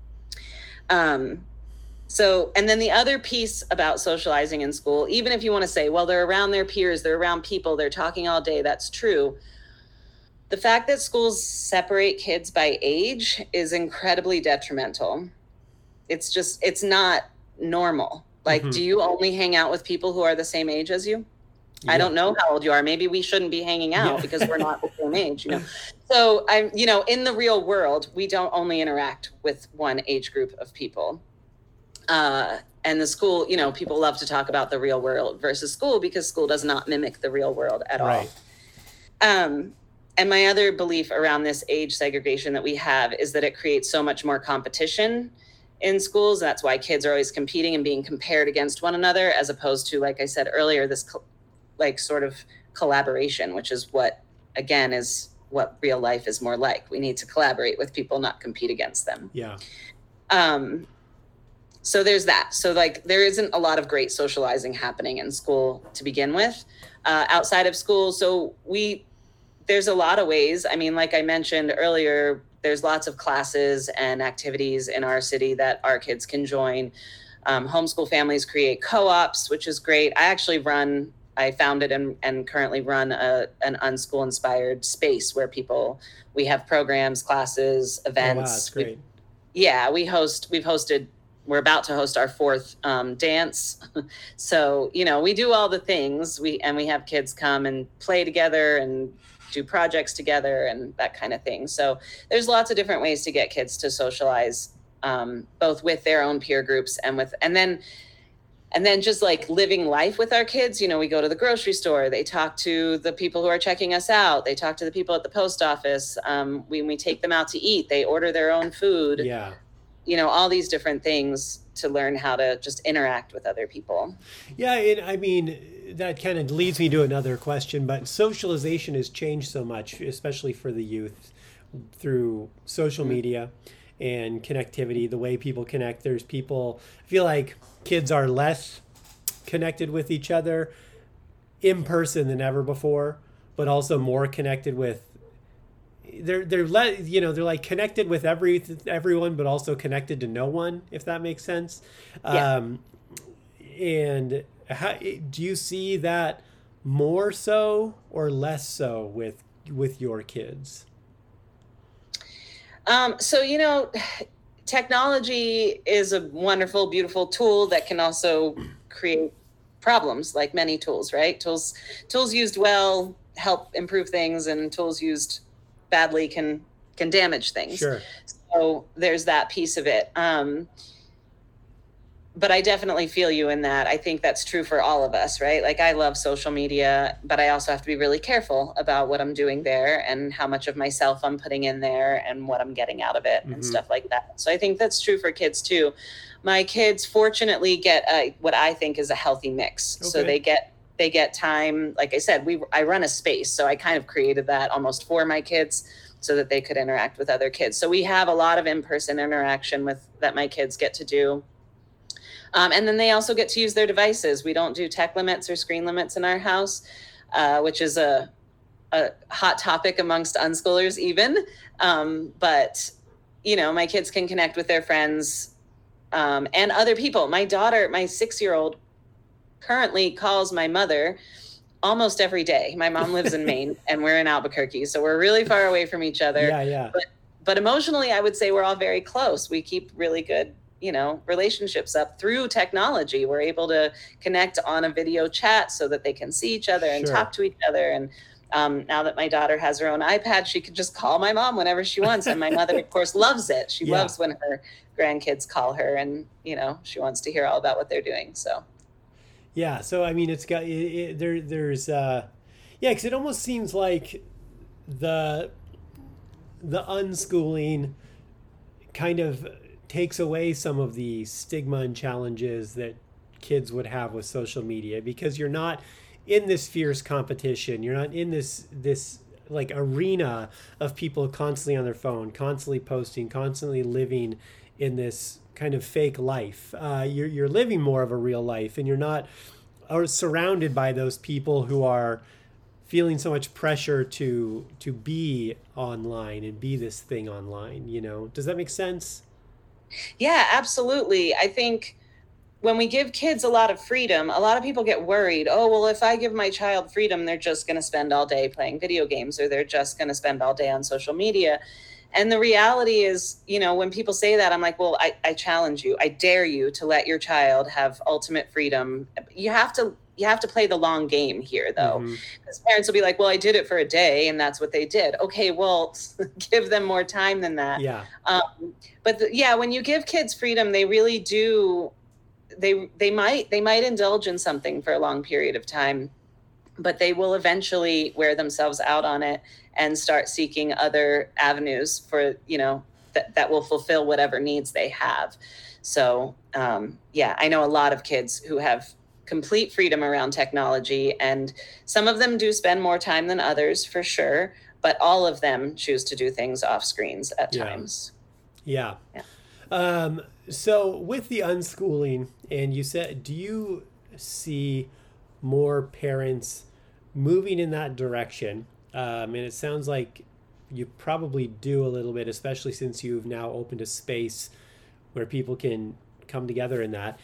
So, and then the other piece about socializing in school, even if you want to say, well, they're around their peers, they're around people, they're talking all day, that's true. The fact that schools separate kids by age is incredibly detrimental. It's not normal. Like, do you only hang out with people who are the same age as you? Yeah. I don't know how old you are. Maybe we shouldn't be hanging out because we're not the same age, So in the real world, we don't only interact with one age group of people. And the school, people love to talk about the real world versus school, because school does not mimic the real world at all. And my other belief around this age segregation that we have is that it creates so much more competition in schools. That's why kids are always competing and being compared against one another, as opposed to, like I said earlier, this sort of collaboration, which is what, again, is what real life is more like. We need to collaborate with people, not compete against them. Yeah. So there's that. So there isn't a lot of great socializing happening in school to begin with, outside of school. So there's a lot of ways. I mean, like I mentioned earlier, there's lots of classes and activities in our city that our kids can join. Homeschool families create co-ops, which is great. I founded and currently run an unschool inspired space where we have programs, classes, events. Oh, wow, that's great. We're about to host our fourth dance. So, we do all the things. We have kids come and play together and do projects together and that kind of thing. So there's lots of different ways to get kids to socialize, both with their own peer groups and then just like living life with our kids. We go to the grocery store, they talk to the people who are checking us out, they talk to the people at the post office. When we take them out to eat, they order their own food. Yeah. All these different things to learn how to just interact with other people. Yeah, that kind of leads me to another question, but socialization has changed so much, especially for the youth, through social media and connectivity, the way people connect. I feel like kids are less connected with each other in person than ever before, but also more connected with they're like connected with everyone, but also connected to no one, if that makes sense. And how do you see that more so or less so with your kids? So technology is a wonderful, beautiful tool that can also create problems, like many tools, right? Tools used well help improve things, and tools used badly can damage things. Sure. So there's that piece of it. But I definitely feel you in that. I think that's true for all of us, right? Like, I love social media, but I also have to be really careful about what I'm doing there and how much of myself I'm putting in there and what I'm getting out of it and stuff like that. So I think that's true for kids too. My kids fortunately get what I think is a healthy mix. Okay. So they get time. Like I said, I run a space, so I kind of created that almost for my kids so that they could interact with other kids. So we have a lot of in-person interaction that my kids get to do. And then they also get to use their devices. We don't do tech limits or screen limits in our house, which is a hot topic amongst unschoolers even. But, my kids can connect with their friends and other people. My daughter, my 6-year-old, currently calls my mother almost every day. My mom lives in Maine and we're in Albuquerque, so we're really far away from each other. Yeah. But emotionally, I would say we're all very close. We keep really good relationships up through technology. We're able to connect on a video chat so that they can see each other and talk to each other. And Now that my daughter has her own iPad, she can just call my mom whenever she wants. And my mother, of course, loves it. She loves when her grandkids call her, and, she wants to hear all about what they're doing. So. Yeah. So, I mean, it's got, there's, because it almost seems like the unschooling kind of takes away some of the stigma and challenges that kids would have with social media, because you're not in this fierce competition. You're not in this like arena of people constantly on their phone, constantly posting, constantly living in this kind of fake life. You're living more of a real life, and you're not surrounded by those people who are feeling so much pressure to be online and be this thing online. Does that make sense? Yeah, absolutely. I think when we give kids a lot of freedom, a lot of people get worried. Oh, well, if I give my child freedom, they're just going to spend all day playing video games, or they're just going to spend all day on social media. And the reality is, when people say that, I'm like, well, I challenge you. I dare you to let your child have ultimate freedom. You have to play the long game here, though. Because parents will be like, well, I did it for a day, and that's what they did. Okay, well, give them more time than that. Yeah. But when you give kids freedom, they really do. They might indulge in something for a long period of time, but they will eventually wear themselves out on it and start seeking other avenues for, that will fulfill whatever needs they have. So, I know a lot of kids who have complete freedom around technology, and some of them do spend more time than others, for sure, but all of them choose to do things off screens at times. Yeah. So with the unschooling, and you said, do you see more parents moving in that direction? And it sounds like you probably do a little bit, especially since you've now opened a space where people can come together in that.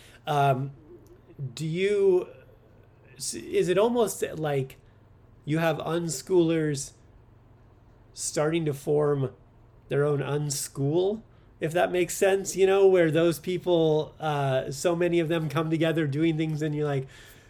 Is it almost like you have unschoolers starting to form their own unschool, if that makes sense, where those people, so many of them come together doing things, and you're like,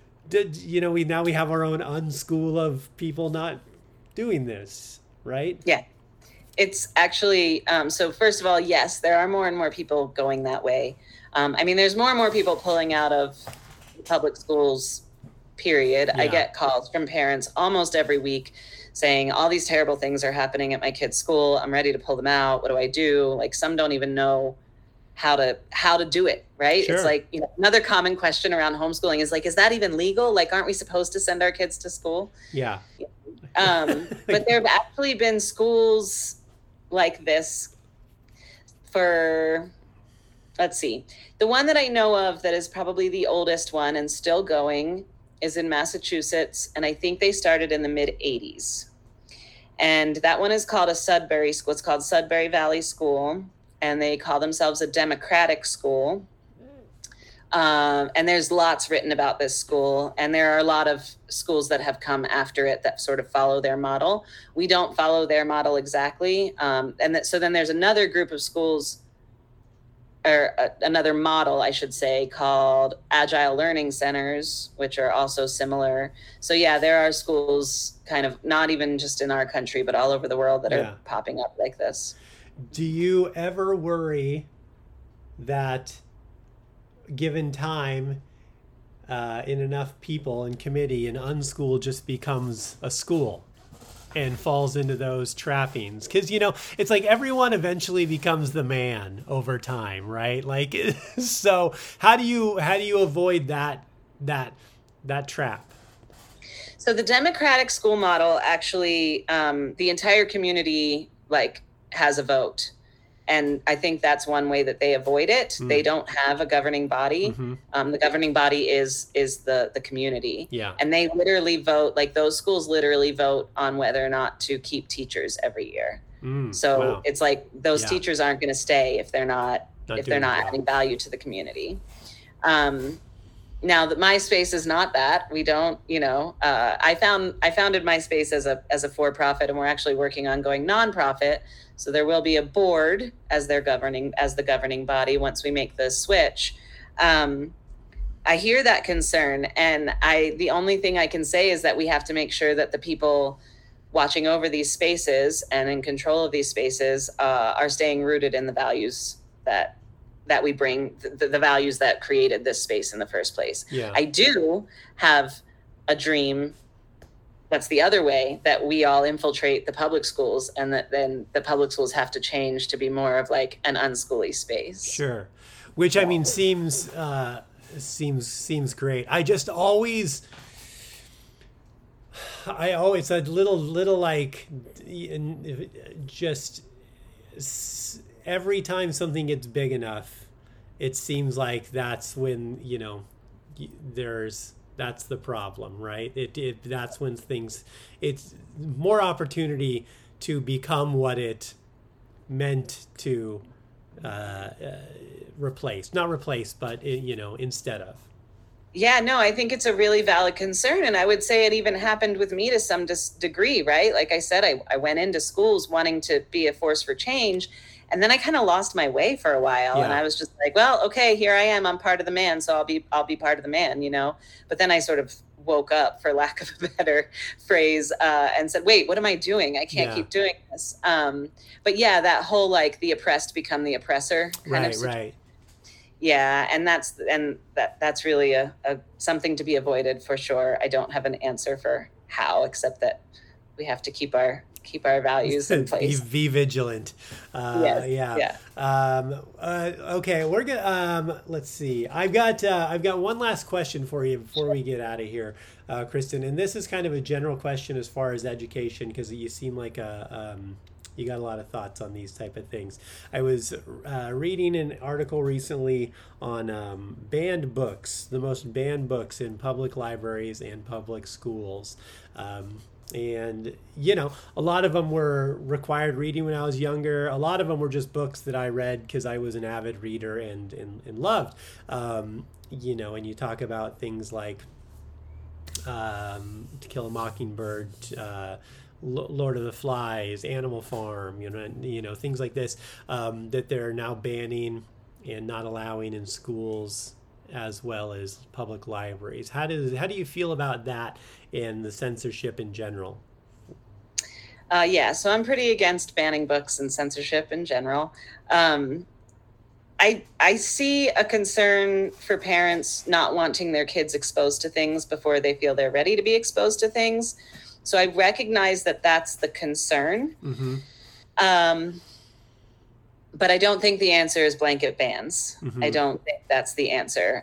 we have our own unschool of people not doing this, right? Yeah. It's actually, so first of all, yes, there are more and more people going that way. There's more and more people pulling out of public schools, period. Yeah. I get calls from parents almost every week saying all these terrible things are happening at my kid's school. I'm ready to pull them out. What do I do? Like, some don't even know how to do it, right? Sure. It's like, another common question around homeschooling is like, is that even legal? Like, aren't we supposed to send our kids to school? Yeah. But there have actually been schools like this for, let's see, the one that I know of that is probably the oldest one and still going is in Massachusetts, and I think they started in the mid-'80s. And that one is called a Sudbury school. It's called Sudbury Valley School, and they call themselves a democratic school. And there's lots written about this school, and there are a lot of schools that have come after it that sort of follow their model. We don't follow their model exactly. So then there's another group of schools, or another model, I should say, called Agile Learning Centers, which are also similar. So there are schools kind of not even just in our country, but all over the world that are popping up like this. Do you ever worry that given time, in enough people and committee, an unschool just becomes a school and falls into those trappings? Because it's like everyone eventually becomes the man over time, right? Like, so how do you avoid that trap? So the democratic school model, actually, the entire community has a vote. And I think that's one way that they avoid it. They don't have a governing body. The governing body is the community. Yeah. And they literally vote, those schools literally vote on whether or not to keep teachers every year. So it's like those teachers aren't going to stay if they're not adding value to the community. Now that MySpace is not that, we don't, I founded MySpace as a for-profit, and we're actually working on going nonprofit. So there will be a board as the governing body once we make the switch. I hear that concern, and the only thing I can say is that we have to make sure that the people watching over these spaces and in control of these spaces are staying rooted in the values that we bring, the values that created this space in the first place. Yeah. I do have a dream that's the other way, that we all infiltrate the public schools, and that then the public schools have to change to be more of like an unschooly space. Sure. Which, I mean, seems great. I always a little like, just every time something gets big enough, it seems like that's when, that's the problem, right? That's when it's more opportunity to become what it meant to not replace, but instead of. Yeah, no, I think it's a really valid concern. And I would say it even happened with me to some degree, right? Like I said, I went into schools wanting to be a force for change. And then I kind of lost my way for a while. Yeah. And I was just like, well, okay, here I am. I'm part of the man. So I'll be part of the man, But then I sort of woke up, for lack of a better phrase, and said, wait, what am I doing? I can't keep doing this. But yeah, that whole like the oppressed become the oppressor kind of situation. Right. Yeah, and that's really a something to be avoided for sure. I don't have an answer for how, except that we have to keep our values in place. Be vigilant. Yes, yeah. Okay, we're gonna let's see. I've got one last question for you before we get out of here, Kristen. And this is kind of a general question as far as education, because you seem like you got a lot of thoughts on these type of things. I was reading an article recently on banned books, the most banned books in public libraries and public schools. And, a lot of them were required reading when I was younger. A lot of them were just books that I read because I was an avid reader and loved. And you talk about things like To Kill a Mockingbird, Lord of the Flies, Animal Farm, things like this, that they're now banning and not allowing in schools as well as public libraries. How do you feel about that and the censorship in general? So I'm pretty against banning books and censorship in general. I see a concern for parents not wanting their kids exposed to things before they feel they're ready to be exposed to things. So I recognize that that's the concern. Mm-hmm. But I don't think the answer is blanket bans. Mm-hmm. I don't think that's the answer.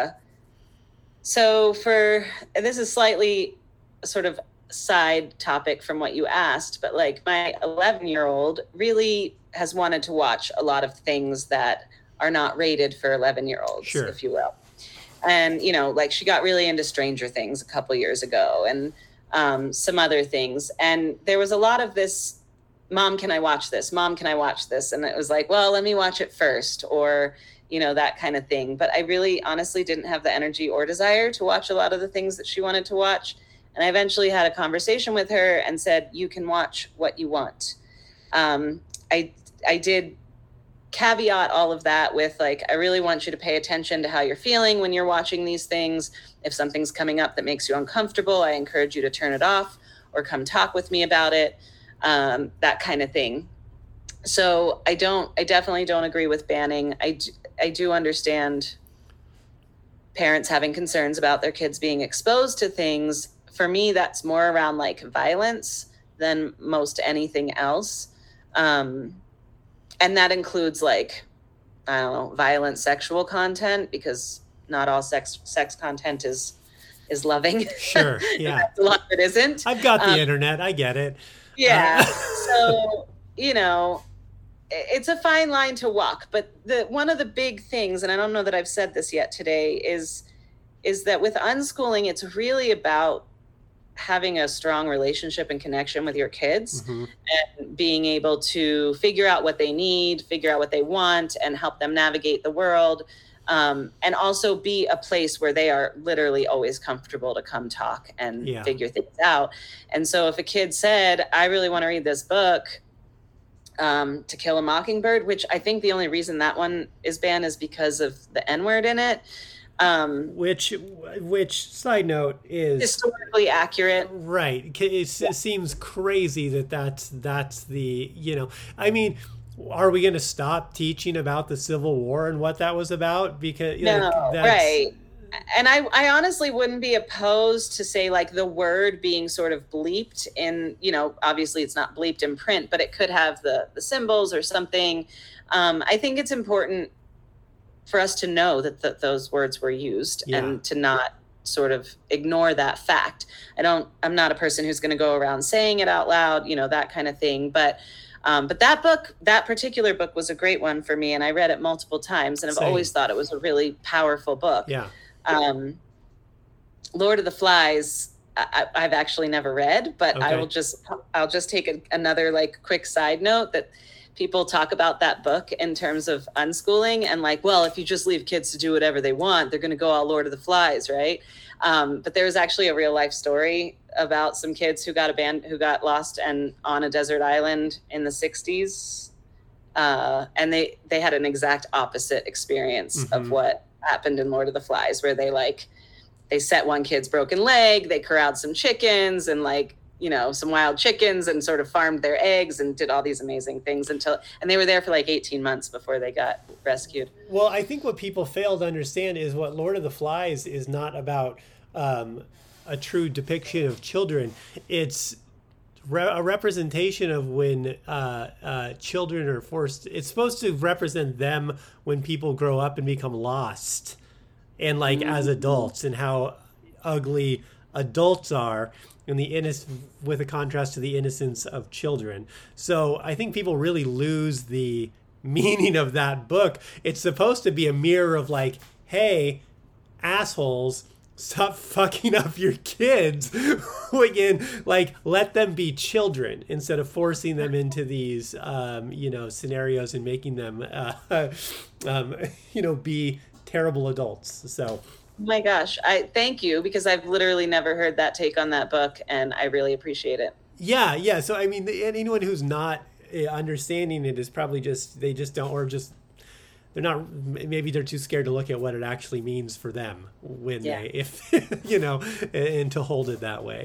This is slightly sort of side topic from what you asked, but like my 11-year-old really has wanted to watch a lot of things that are not rated for 11-year-olds, sure, if you will. And, like she got really into Stranger Things a couple years ago and some other things. And there was a lot of this, Mom, can I watch this? Mom, can I watch this? And it was like, well, let me watch it first, or, that kind of thing. But I really honestly didn't have the energy or desire to watch a lot of the things that she wanted to watch. And I eventually had a conversation with her and said, you can watch what you want. I did caveat all of that with like, I really want you to pay attention to how you're feeling when you're watching these things. If something's coming up that makes you uncomfortable, I encourage you to turn it off or come talk with me about it. That kind of thing. So I definitely don't agree with banning. I do understand parents having concerns about their kids being exposed to things. For me, that's more around like violence than most anything else. And that includes like, I don't know, violent sexual content, because not all sex content is loving. Sure. Yeah. A lot of it isn't. I've got the internet. I get it. Yeah. So, it's a fine line to walk, but one of the big things, and I don't know that I've said this yet today, is that with unschooling, it's really about having a strong relationship and connection with your kids, mm-hmm, and being able to figure out what they need, figure out what they want, and help them navigate the world. And also be a place where they are literally always comfortable to come talk and figure things out. And so if a kid said, I really want to read this book, To Kill a Mockingbird, which I think the only reason that one is banned is because of the N-word in it. Which side note is historically accurate. right. It seems crazy that's the, I mean, are we going to stop teaching about the Civil War and what that was about? Because No, right. And I honestly wouldn't be opposed to say like the word being sort of bleeped in, obviously it's not bleeped in print, but it could have the symbols or something. I think it's important for us to know that those words were used and to not sort of ignore that fact. I'm not a person who's going to go around saying it out loud, that kind of thing. But that particular book was a great one for me, and I read it multiple times, and I've always thought it was a really powerful book. Yeah. Lord of the Flies, I've actually never read, but okay. I'll just take another like quick side note that people talk about that book in terms of unschooling and like, well, if you just leave kids to do whatever they want, they're going to go all Lord of the Flies, right? But there was actually a real life story about some kids who got lost and on a desert island in the 60s. And they had an exact opposite experience of what happened in Lord of the Flies, where they set one kid's broken leg, they corralled some chickens and some wild chickens and sort of farmed their eggs and did all these amazing things and they were there for like 18 months before they got rescued. Well, I think what people fail to understand is what Lord of the Flies is not about a true depiction of children. It's a representation of when children are forced. It's supposed to represent them when people grow up and become lost and as adults, and how ugly adults are and with a contrast to the innocence of children. So I think people really lose the meaning of that book. It's supposed to be a mirror of hey, assholes, stop fucking up your kids. Again, let them be children instead of forcing them into these, scenarios and making them, be terrible adults. So. Oh my gosh, I thank you, because I've literally never heard that take on that book, and I really appreciate it. Yeah. So I mean, anyone who's not understanding it is probably they just don't, or just they're not. Maybe they're too scared to look at what it actually means for them when and to hold it that way.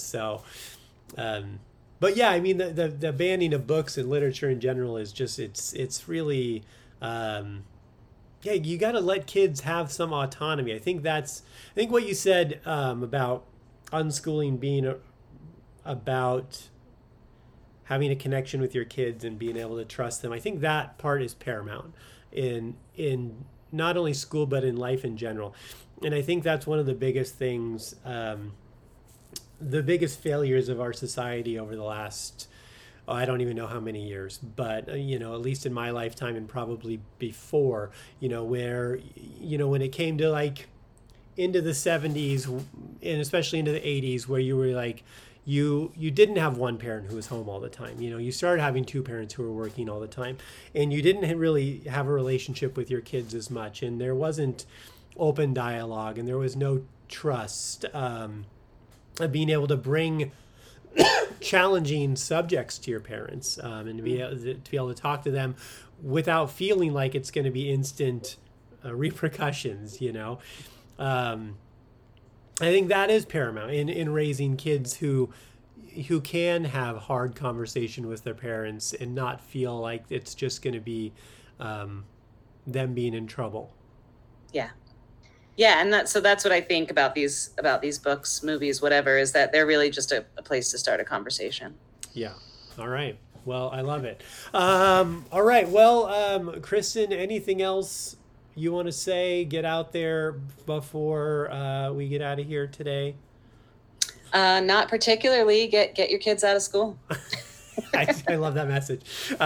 But yeah, I mean, the banning of books and literature in general is just it's really. Yeah, you got to let kids have some autonomy. I think what you said about unschooling being about having a connection with your kids and being able to trust them. I think that part is paramount in not only school but in life in general. And I think that's one of the biggest things, the biggest failures of our society over the last. I don't even know how many years, but, at least in my lifetime and probably before, where, when it came to into the 70s and especially into the 80s, where you were you didn't have one parent who was home all the time. You started having two parents who were working all the time, and you didn't really have a relationship with your kids as much. And there wasn't open dialogue, and there was no trust, being able to bring challenging subjects to your parents, and to be able to talk to them without feeling like it's going to be instant repercussions. I think that is paramount in raising kids who can have hard conversation with their parents and not feel like it's just going to be them being in trouble. Yeah, and that's what I think about these books, movies, whatever, is that they're really just a place to start a conversation. Yeah. All right. Well, I love it. All right. Well, Kristen, anything else you want to say? Get out there before we get out of here today. Not particularly. Get your kids out of school. I love that message.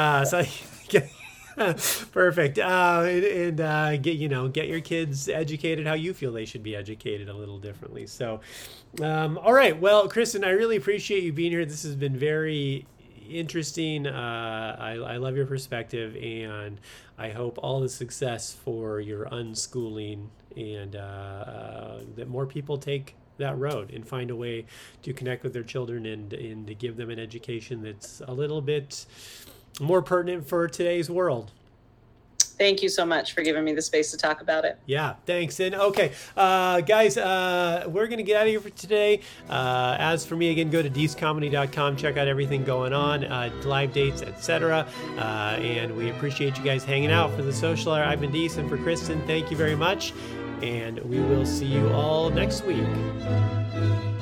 Perfect. And get your kids educated how you feel they should be educated a little differently. So, all right. Well, Kristen, I really appreciate you being here. This has been very interesting. I love your perspective, and I hope all the success for your unschooling, and that more people take that road and find a way to connect with their children and to give them an education that's a little bit more pertinent for today's world. Thank you so much for giving me the space to talk about it. Yeah, thanks. And okay, guys, we're going to get out of here for today. As for me, again, go to deescomedy.com, check out everything going on, live dates, etc. And we appreciate you guys hanging out. For the Social Hour, I've been Dees, and for Kristen, thank you very much. And we will see you all next week.